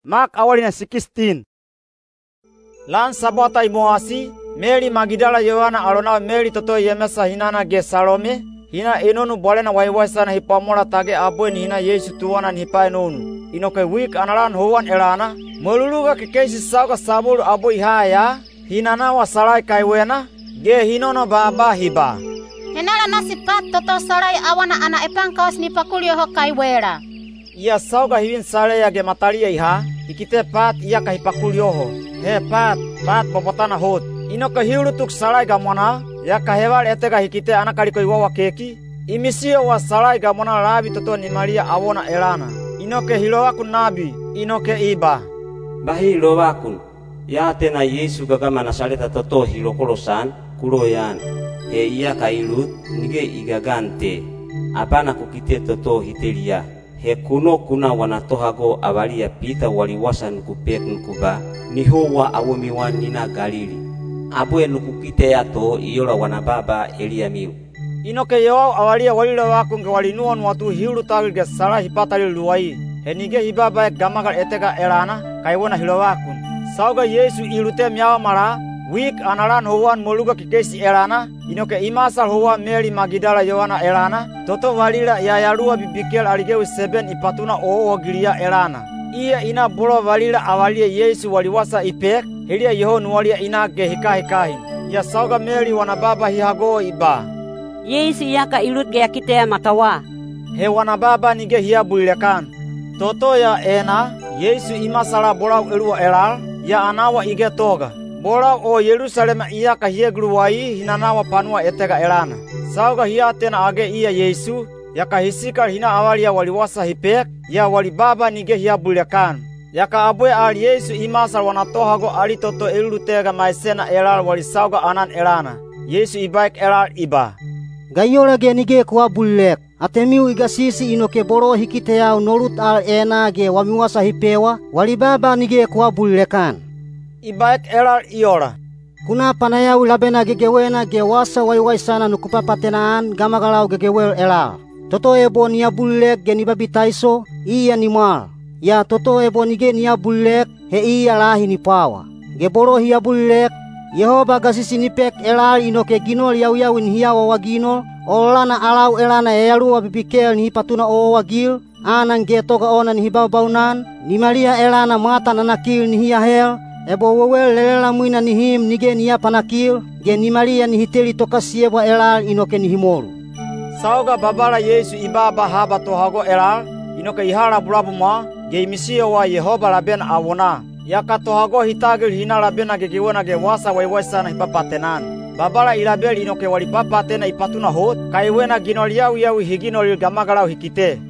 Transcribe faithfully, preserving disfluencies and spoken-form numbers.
Mark awalina sixteen. Lan sabota imoasi, Mary Magdala Yohana alona Mary toto yemesa hinana ge Salome, hina enonu bolena waiwaisana hipamola tage abuen hina Yesu tuwana hipa enonu. Inoke wik analan howan elana, meluluga ke keisi sauga sabulu abu ihaya, hinana wasalai kaiwena, ge hinono baba hiba. Henala nasi pat toto salai awana ana epangkaos ni pakulio ho kaiwera. Ia sauga hiwin sale ya ge matalia iha, ikite pat ia kahipakulio ho. He pat, pat popotana hot. Inoke hiulutuk salai gamona, ya kahewal etega hikite anakaliko iwawa keki. Imisio wa salai gamona labi toto ni Maria awona elana. Inoke hilowakun nabi, inoke iba. Bahi hilowakun, ya tena Yesu gagama nasaleta toto hilokolosan, kuloyan. He iya kailut, nige igagante. Apana kukite toto hitelia. He kuno kuna wanatohago awalia pita waliwasa nukupek nukuba. Niho wa awomiwa nina Galili. Abue nukukite yato iyola wanababa Eliamiu. Inoke yao awalia walila wakunge walinuan watu hiulu tagilge sala hipatali luwai. Henige hibaba gamagal etega elana kaiwana hilo wakun. Sauga Yesu ilute miawa mara, wik analan huwan moluga kikesi elana. Inoke imasal huwa Mary Magdala Yohana elana. Toto walila yayalua bibikel aligewi seben ipatuna oo gilia elana. Ia ina bolo walila awalia Yesu waliwasa ipek. Helia yeho nuwalia ina ge hikahikahin. Ya sauga Mary wanababa hihago iba. Yesu yaka ilut ge akitea matawa. He wanababa nige hiabulilekan. Toto ya ena, Yesu imasala bolau elua elal, ya anawa ige toga. Bolau o Yerusalem iya kahiegluwai hinanawa panua etega elana. Sauga hiya tena age iya Yesu, ya kahisikal hina awalia waliwasa hipek, ya walibaba nige hiabulilekan. Yaka abue al Yesu imasal wanatohago ali toto elutega maisena elal wali sauga anan elana. Yesu ibaik elal iba. Gayola ge nige kwa bulek. Atemiu igasisi inoke boro hikiteau nolut al ena ge wamiwasa hipewa. Walibaba nige kwa bulekan. Ibaik elal iola. Kuna panayau labena gegewena ge wasa waiwai sana nukupapatenaan gamagalau gegewel elal. Toto ebo niya bulek ge nibabitaiso iya nimal. Ya toto ebo nige niya bulek he iya lahi ni pawa. Ge boro hiya bulek Yehova gasisi nipek elal inoke ginol yau yau in hiya wawaginol. Olana alau elana eyalu abipikel ni patuna o wagil. Anang ge toga onan hibabaunan. Ni Maria elana mata nanakil ni hiya hel. Ebo wewel lelela muina ni him nige niya panakil. Ge ni Maria ni hiteli toka sieba elal inoke ni himolu. Sauga babala Yesu ibaba haba tohago elal. Inoke ihara burabu ma. Ge imisio wa Yehova labena awona. Yaka tohago hitagil hina labena gegiwana ge wasa waiwaisana hipapatenan. Babala ilabel inoke walipapatena ipatuna hot. Kaiwena ginol yau yau higinol gamagalau hikite.